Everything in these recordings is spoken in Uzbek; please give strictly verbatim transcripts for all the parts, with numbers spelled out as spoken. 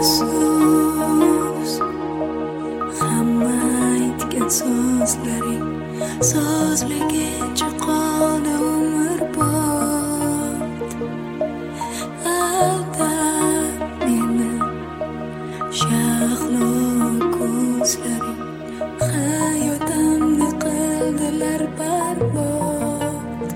so'z hamma aytgan so'zlaring so'zligicha qoldi umrbod. Aldab meni shahlo ko'zlaring hayotimni qildilar barbod.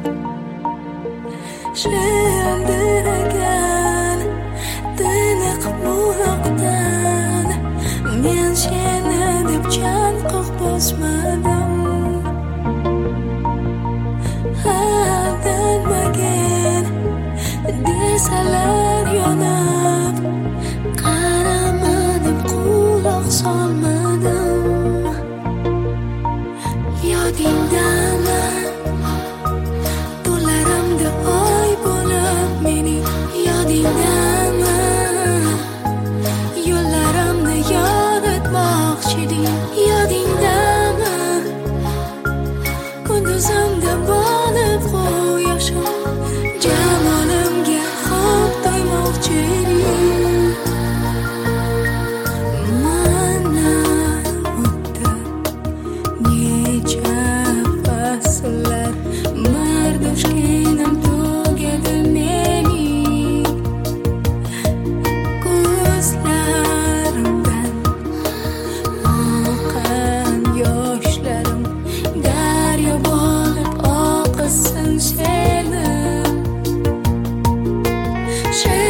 Sheldirgan tiniq buloqdan men seni deb chanqoq bosmadim. Aldanmagin desalar yonib qaramadim, quloq solmadim. Yodingdami tunlarimda oy bo'lib mening, yodingdami yo'llarimni yoritmoqchiding, yodingdami kunduzimda bo'lib quyoshim jamolimga xo'p to'ymoqchi eding. Mana o'tdi necha fasllar, mardoshkinim tugadi mening. Ko'zlarimdan oqqan yoshlarim daryo bo'lib oqsin seni.